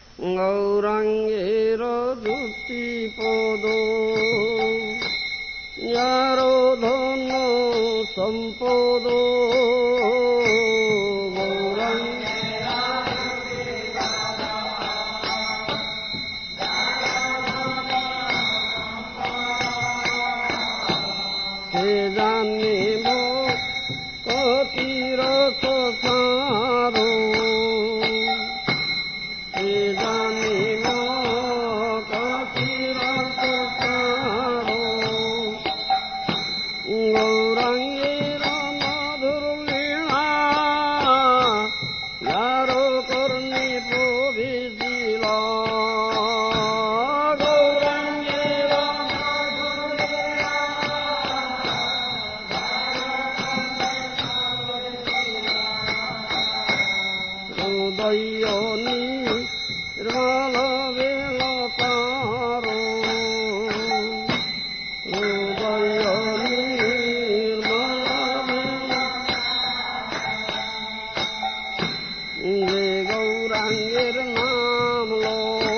গৌরাঙ্গের দুটি পদ যারো ধন্য সম্পদ সে জানিব কতিরথ সারো সে জানিব কতিরথ সারো গৌরাঙ্গের মধুর লীলা যারো কর্ণে প্রবেশিল দয়নি নির্মল বেল তারো দয়নি নির্মল বেল যে গৌরাঙ্গের নাম লো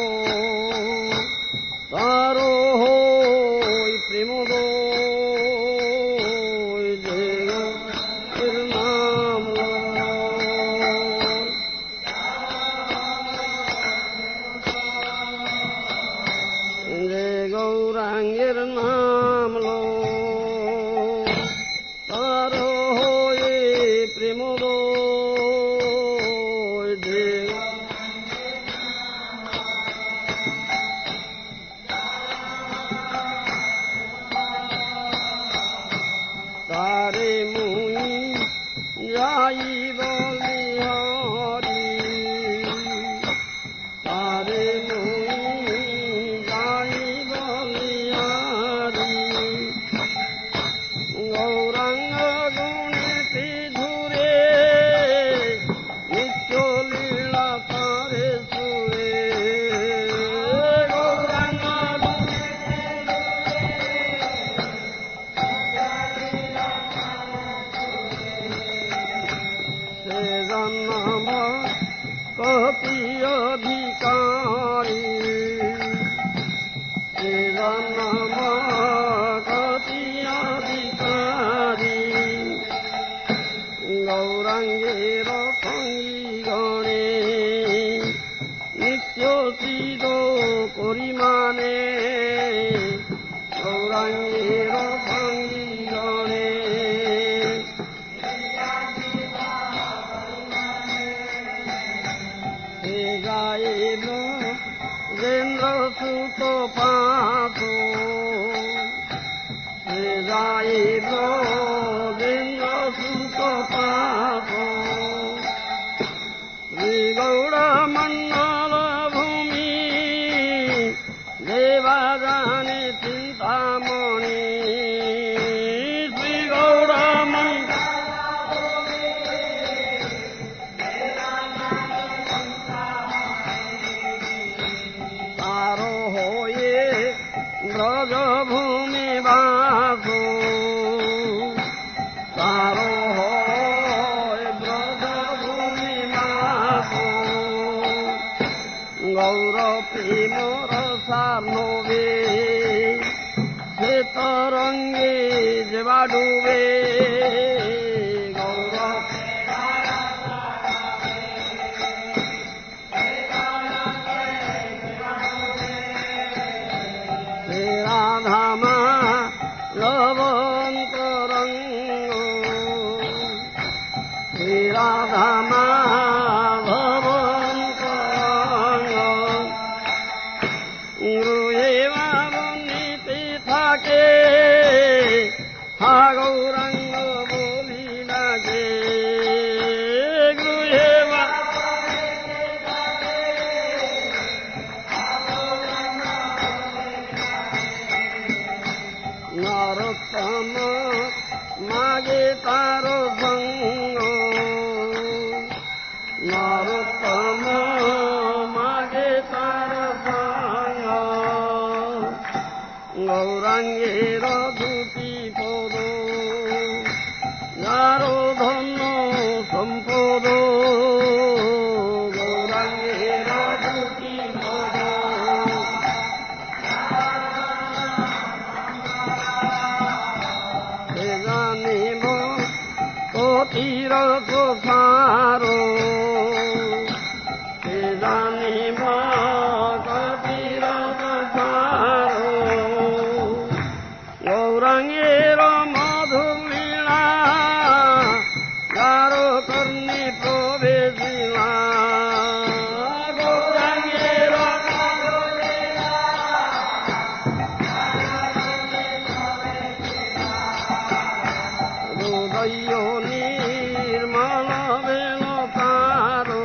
তারো হই প্রেমদয় যে গৌরাঙ্গের নাম লো যে গৌরাঙ্গের নাম লো তার হয়ে প্রেমদয় যে তারে মুই যাইব বিহারি তারে মুই যাইব বিহারি গৌরাঙ্গ গুণেতি ধুরে নিত্য লীলা তারে সুরে গৌরাঙ্গ সে জন্ম কতি অধিকারী সে জন্ম কতি অধিকারী গৌরাঙ্গের সঙ্গীগণে নিত্য চিদ পরিমাণে গৌরাঙ্গের সঙ্গীগণে সে গাইল যেন্দ্র সুত পাত সে গাইল যেন্দ্র সুত পাত শ্রী গৌড় মণ্ডল ভূমি দেবা জানে চিন্তামণি শ্রী গৌড় তারো হয়ে ব্রজভূমি বাস তারো হয় ব্রজভূমি বাস গৌর প্রেম রসার্ণবে সে তরঙ্গে যেবা ডুবে গৌর সে রাধামা লবন্তরঙ্গ সে রাধামা লবন্তরঙ্গ গৃহে বন্দিতে থাকে হা গৌরাঙ্গ বলি লাগে গৃহে নরোত্তম মাগে তার সঙ্গ নরোত্তম মাগে তার সঙ্গ গৌরাঙ্গের দুটি পদ যারো ধন্য সম্পদ গৌরাঙ্গের দুটি तीरथ सारो के जानी भक्त तीरथ सारो गौरांगेर मधुर लीला गारो कर्णी प्रवेशिला गौरांगेर मधुर लीला हृदय निर्मल बेलकारो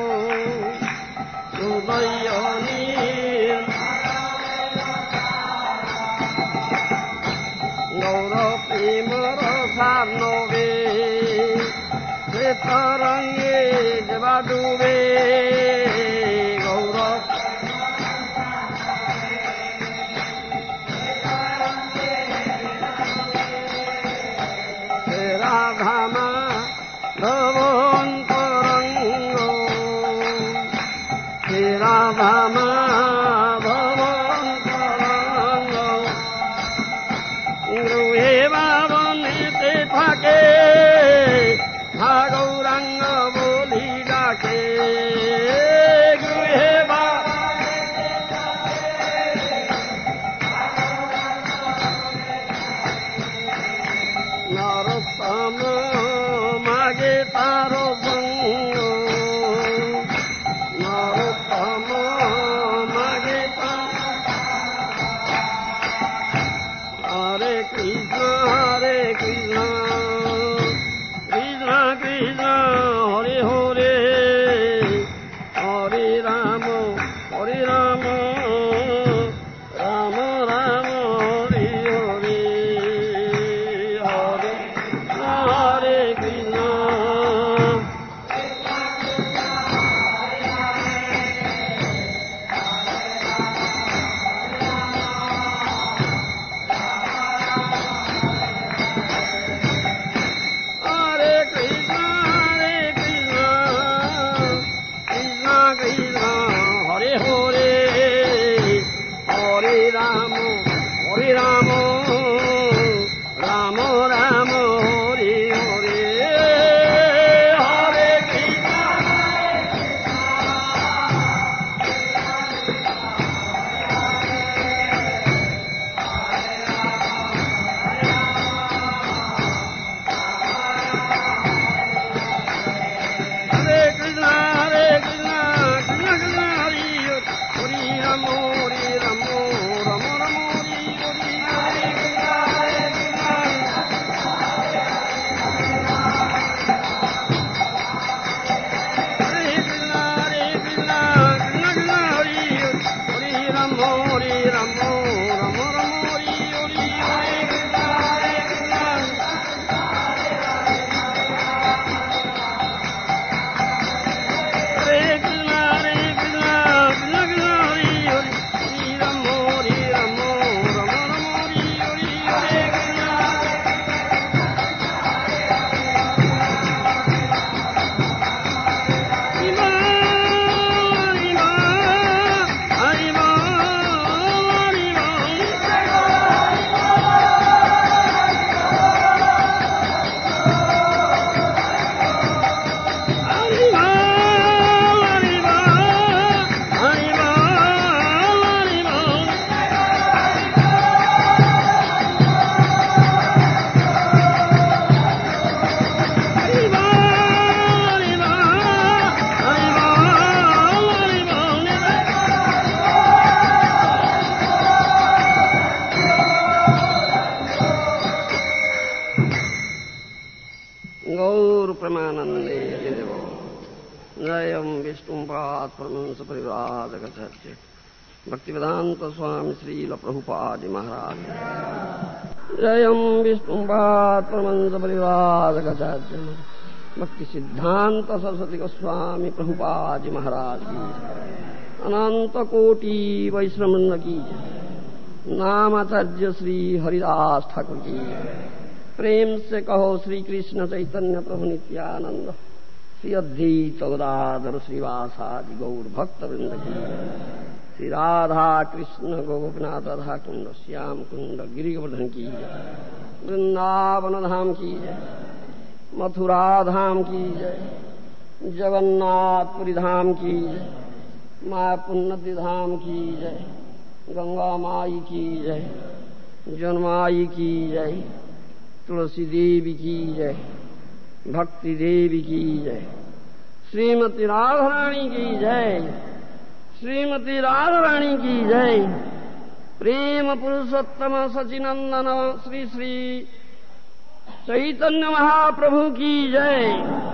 हृदय गौर प्रेम रसार्णवे से तरंगे जवा डूबे गौर से राधा माधवन तरंग से राधा माधवन तरंग গৃহে বাবনেতে থাকে গৌরাঙ্গ বলি ডাকে গৃহে নরোত্তম মাগে তার সঙ্গ নরোত্তম মাগে তার Hare Krishna, Krishna Krishna, Hare Hare, Hare Rama, Hare Rama, Rama Rama, Hare Hare, Hare Krishna, Paramhans परिव्राजकाचार्य Bhaktivedanta स्वामी श्रील प्रभुपाद महाराज जयम विष्णुपाद परमहंस परिव्राजकाचार्य भक्ति सिद्धांत सरस्वती गोस्वामी प्रभुपाद महाराज की अनंत कोटि वैष्णव की नामाचार्य श्री हरिदास ठाकुर की प्रेम से कहो श्री कृष्ण चैतन्य प्रभु नित्यानंद श्री अद्वैत गदाधर श्रीवासादि गौर भक्त वृंद की श्री राधा कृष्ण गोपनाथ राधा कुंड श्याम कुंड गिरिवर्धन की वृंदावन धाम की मथुरा धाम की जय, जगन्नाथपुरी धाम की जय, मायापुन्नति धाम की जय, गंगा माई की जय, जन्माई की जय, तुलसी देवी की जय, भक्ति देवी की जय, श्रीमती राधा रानी की जय, श्रीमती राधा रानी की जय। प्रेम पुरुषोत्तम सचिनंदन श्री श्री चैतन्य महाप्रभु की जय।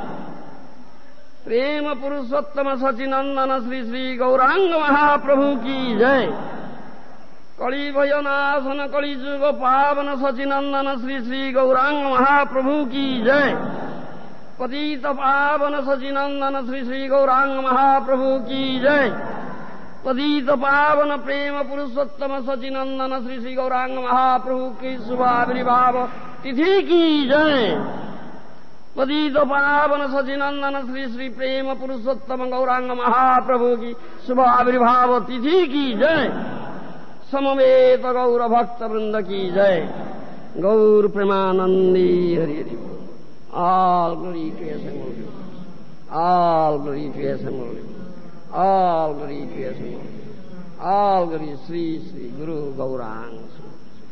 प्रेम पुरुषोत्तम सचिनंदन श्री श्री गौरांग महाप्रभु की जय। कली भयनाशन कली जुग पावन सचिनंदन श्री श्री गौरांग महाप्रभु की जय। पतित पावन सचिनंदन श्री श्री गौरांग महाप्रभु की जय। पतित पावन प्रेम पुरुषोत्तम सचिनंदन श्री श्री गौरांग महाप्रभु की शुभाविर्भाव तिथि की जय। पतित पावन सचिनंदन श्री श्री प्रेम पुरुषोत्तम गौरांग महाप्रभु की शुभाविर्भाव तिथि की जय। समवेत गौर भक्त वृंद की जय। गौर Premanandi Hari Hari. All glory to His Holy. All glory to His Holy. All glory to His Holy. All glory Sri Sri Guru Gauranga.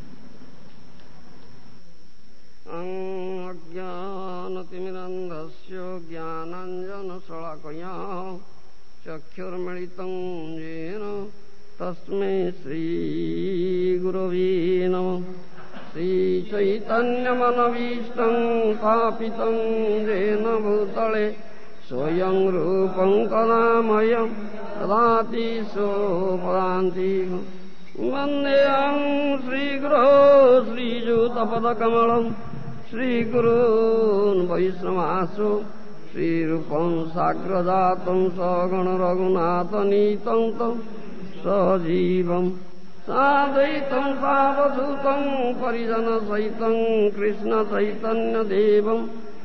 Ajnanatimidandhasya jnananjana salakaya चक्षुर्मिलितं येन तस्मै श्री गुरवे नमः। श्रीचैतन्यमनवीष्टं स्थापितं येन भूतले स्वयं रूपं कदामयं ददाति सोपदान्तिकं। वन्देऽहं श्रीगुरो श्रीयुतपदकमलं श्रीगुरून् वैष्णवांश्च श्रीरूपं साग्रजातं सगण रघुनाथनीतं तं सजीवं साद्वैतं सावधूतं परिजनसहितं कृष्णचैतन्यदेवं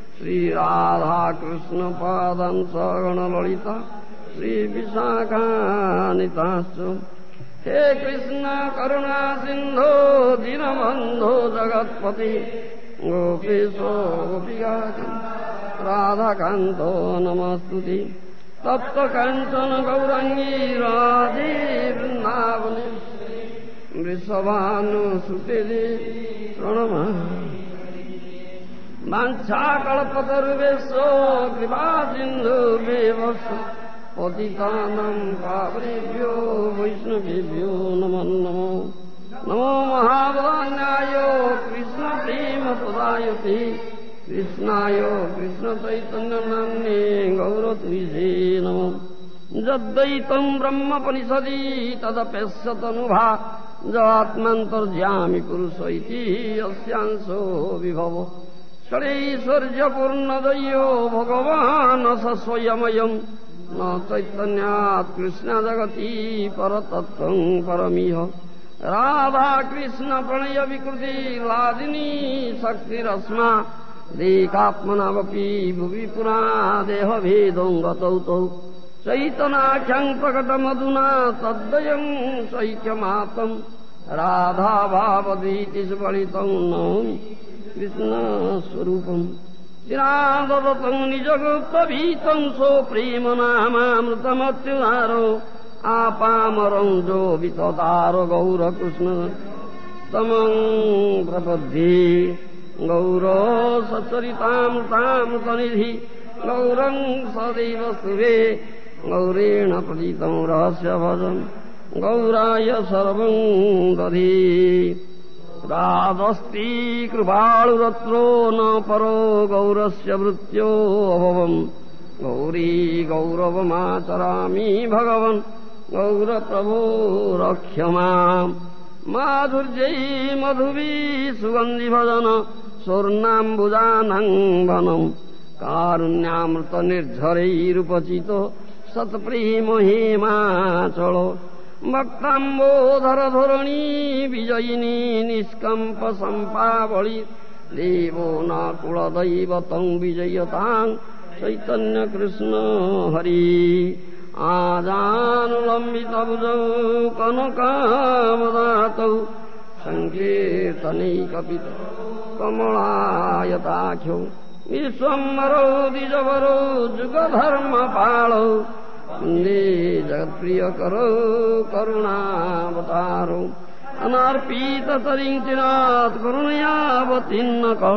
श्रीराधाकृष्णपादं सगण ललिता श्रीविशाखान्वितांश्च। हे कृष्ण करुणा सिन्धो दीनबन्धो जगत्पते गोपेशो गोपिकान्त राधाकान्तो नमस्तुते। तप्त काञ्चन गौराङ्गी राधे वृन्दावने वृषभानुसुते प्रणमामि। वाञ्छाकल्पतरुभ्यश्च कृपासिन्धुभ्येव पतितानां पावनेभ्यो वैष्णवेभ्यो नमो नमो। नमो महावदान्याय कृष्णप्रेमप्रदायते कृष्णाय कृष्णचैतन्यनाम्ने गौरतुभ्ये नमः। यद्वैतं ब्रह्मोपनिषदि तदप्यस्यतनुभा जात्मान्तर्यामि पुरुष इति अस्यांशो विभव। षडैश्वर्यपूर्णदयो भगवान् स स्वयमयं न चैतन्यात् कृष्णजगति परतत्त्वं परमिह। राधाकृष्ण प्रणय विकृति लादिनी शक्तिरस्मा देकात्मनावपि भुवि पुरा देहभेदं गतौ तौ। चैतनाख्यं प्रकटमधुना तद्वयं सैक्यमातं राधाभावधीति सुफलितं नौमि कृष्णस्वरूपम्। चिरादतं निजगुप्तभीतं स्वप्रेमनामामृतमत्युदारो आपामरं जो विततारो गौरकृष्ण तमं प्रपद्ये। गौरो सचरितामृतामृतनिधि गौरं सदैव स्तुवे। गौरेण प्रतीतं रहस्यभजं गौराय सर्वं दधे। रादस्ति कृपालुरत्रो न परो गौरस्य वृत्यो अभवम्। गौरी गौरवमाचरामि भगवन् गौरप्रभो रक्ष माम्। माधुर्यै मधुभिः सुगन्धिभजन स्वर्णाम्बुजानं वनम्। कारुण्यामृतनिर्झरैरुपचितो सत्प्रेम हेमाचल। भक्ताम्बोधरधरणी विजयिनी निष्कम्प सम्पावळि। देवो न कुलदैवतं विजयतां चैतन्य कृष्ण हरि। आजानुलम्बितभुजौ कनकावदातौ सङ्कीर्तनैकपितौ कमलायताख्यौ विश्वम्भरो द्विजवरो जुगधर्मपालो वन्दे जगत्प्रियकरो करुणावतारो अनार्पिततरिङ्चिरात् करुणयावतीर्णकः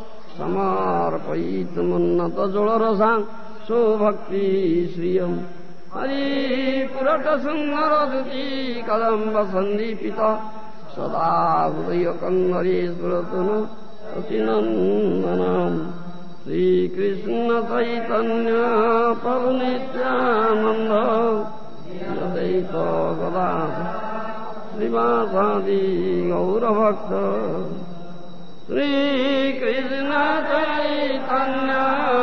समर्पयितुमुन्नतजोळरसां स्वभक्ति श्रियम् हरिपुरटसुन्दरदुती कदम्बसन्दीपित सदा हृदयकन्नरेश्वरतनु अतिनन्दनम् श्रीकृष्ण चैतन्य प्रभु नित्यानन्द अद्वैत गदाधर श्रीवासादि गौरभक्त श्रीकृष्ण चैतन्य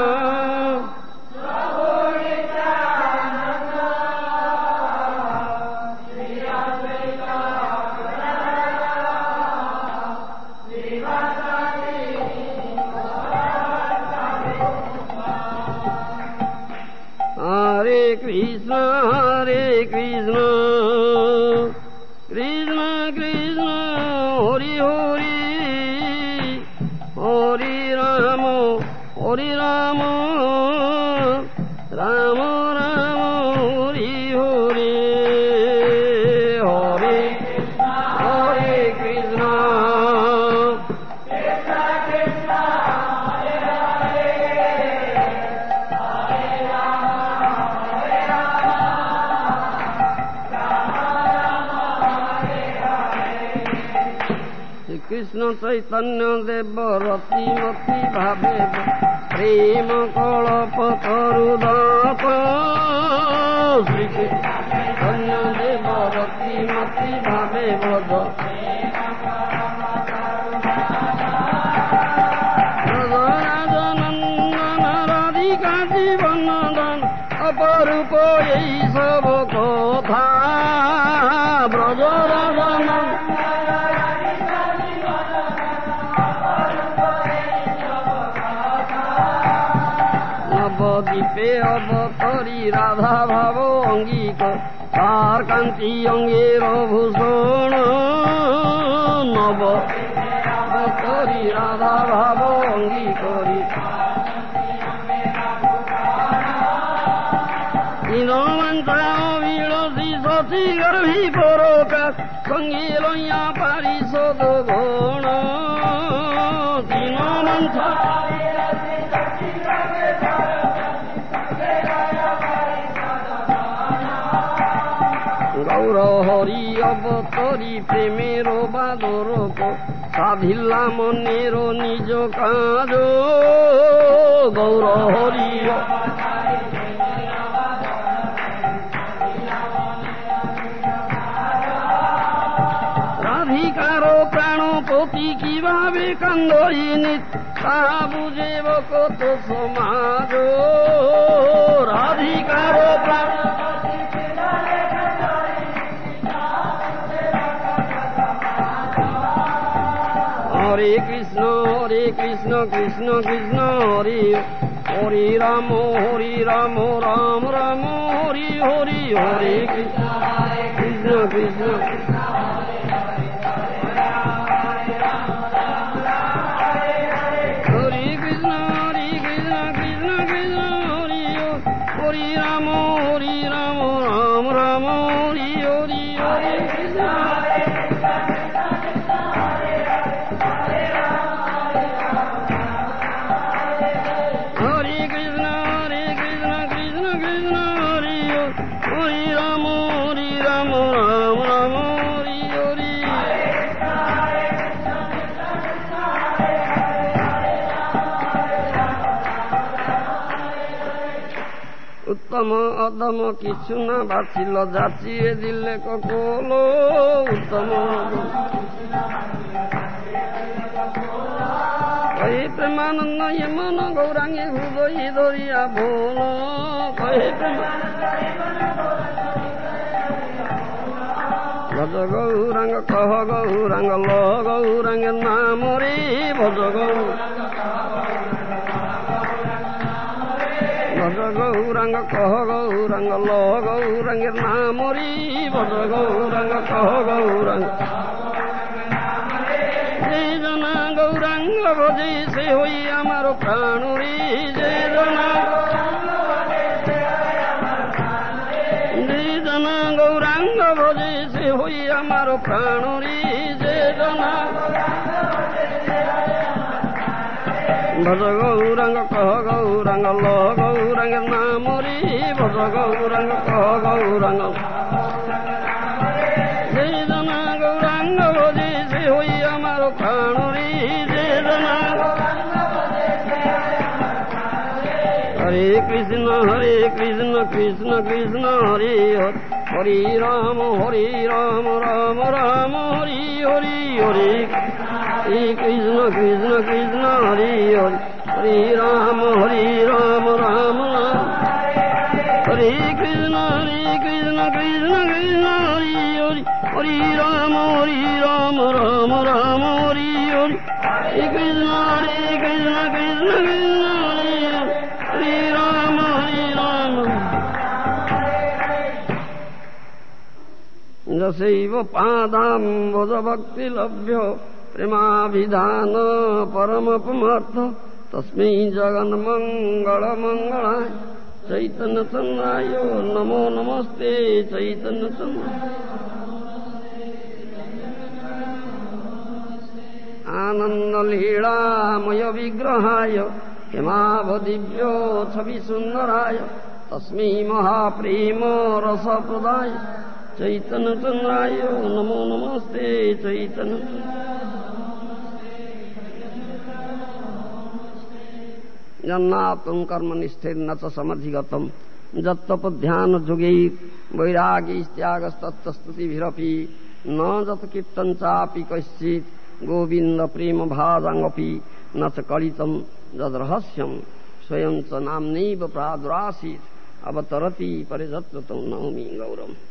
Hare Krishna, Krishna Krishna, Hare Hare, Hare Rama, Hare Rama, Rama Rama, Hare Hare, Hare Krishna, Hare Krishna, Krishna Krishna, Hare Hare, Hare Krishna Chaitanya देव रति मति भावे प्रेम कलप तरुदात श्री चैतन्य देव रति मति भावे भज राजनंदन राधिका जीवन दान अपरूप यही सब कथा ब्रज राजनंदन दीपे अवतरी राधा भाव अंगिक तार कांति अंगेर भूषण नव अवतरी राधा भाव अंगिकरी इनमंत्रा विलसी शशि गर्भी परोका संगी लैया पारिषद गण दीनमंत्रा गौर हरि अवतरी प्रेमेर बादरक साधिला मनेर निज काज गौर हरि राधिकार प्राणपति कि भावे कांदयिनी ताहा बुझेब कत समाज राधिकार Hare Krishna, Krishna Krishna, Hare Hare Rama, Rama Rama, Hare Hare, Hare Krishna, Krishna Krishna. Hare Krishna, Krishna Krishna, Hare Hare Rama, Rama Rama, Hare Hare, Hare Krishna. उत्तम अधम किछु न बाछिल जाचिए दिले ककोलो उत्तम कहे प्रेमानंद ये मन गौरांगी हृदय धरिया बोल कहे भज गौरांग कह गौरांग ल गौरांग नाम रे भज गौरांग कह गौरांग ल गौरांग नाम रे भज गौरांग कह गौरांग जय जना गौरांग ভজে সে হই আমার প্রাণরে যে জনা গৌরাঙ্গ ভজে সে হই আমার প্রাণরে যে জনা ভজ গৌরাঙ্গ কহ গৌরাঙ্গ ল গৌরাঙ্গের নাম রে ভজ গৌরাঙ্গ কহ গৌরাঙ্গ যে জনা গৌরাঙ্গ ভজে সে হই আমার প্রাণরে যে জনা হরে কৃষ্ণ কৃষ্ণ কৃষ্ণ হরে হরে রাম রাম রাম হরি হরি হরে কৃষ্ণ কৃষ্ণ কৃষ্ণ হরে হরে হরে রাম রাম রাম হরে কৃষ্ণ কৃষ্ণ কৃষ্ণ হরে হরে হরে রাম রাম রাম হরি হরি কৃষ্ণ কৃষ্ণ কৃষ্ণ কৃষ্ণ হরে রাম যশৈব পাদাম্বুজ ভক্তি লভ্য প্রেমাভিধান পরমপমর্থ তস্मै জগন্মঙ্গল মঙ্গলায় চৈতন্য চন্দ্রায় নমো নমস্তে চৈতন্য চন্দ্রায় আনন্দ লীলাময় বিগ্রহায় হেমাবদিভ্য ছবি সুন্দরায় তস্मै মহাপ্রেম রসপ্রদায় চৈতন্য চন্দ্রায় নমো নমস্তে চৈতন্য জন্নাতুম কর্মনিষ্ঠের্ন চ সমধিগতম যত্তপধ্যান যোগৈ বৈরাগীস্ত্যাগস্তত্তস্তুতিভিরপি ন যত কীর্তন চাপি কশ্চিৎ গোবিন্দ প্রেম ভাজাঙ্গপি ন চ কলিতম যদ্রহস্যম স্বয়ং চ নাম্নৈব প্রাদুরাসীৎ অবতরতি পরিযত্তং নৌমি গৌরম।